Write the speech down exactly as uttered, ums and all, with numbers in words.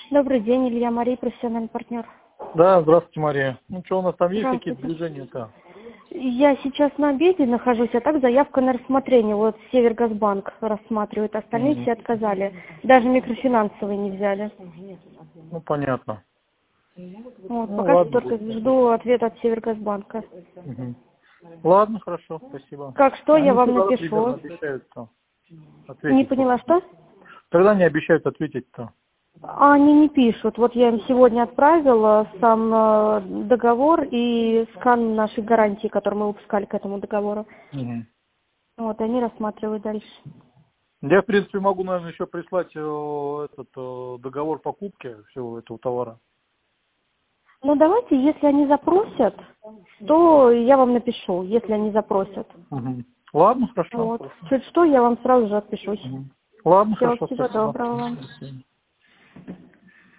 Добрый день, Илья Мария, профессиональный партнер. Да, здравствуйте, Мария. Ну что, у нас там есть какие-то Здравствуйте. движения-то? Я сейчас на обеде нахожусь, а так заявка на рассмотрение. Вот Севергазбанк рассматривает, остальные Мгм. все отказали. Даже микрофинансовые не взяли. Ну, понятно. Вот, Ну, пока что ладно. только жду ответа от Севергазбанка. Мгм. Ладно, хорошо, спасибо. Как что, я Они вам когда примерно напишу. обещают-то Не ответить? поняла, что? Когда они обещают ответить-то? А они не пишут. Вот я им сегодня отправила сам э, договор и скан нашей гарантии, которую мы выпускали к этому договору. Мгм. Вот, они рассматривают дальше. Я, в принципе, могу, наверное, еще прислать э, этот э, договор покупки всего этого товара. Ну, давайте, если они запросят, то я вам напишу, если они запросят. Мгм. Ладно, хорошо. Вот. Чуть что, я вам сразу же отпишусь. Мгм. Ладно, Все, хорошо, всего спасибо. доброго вам. До свидания.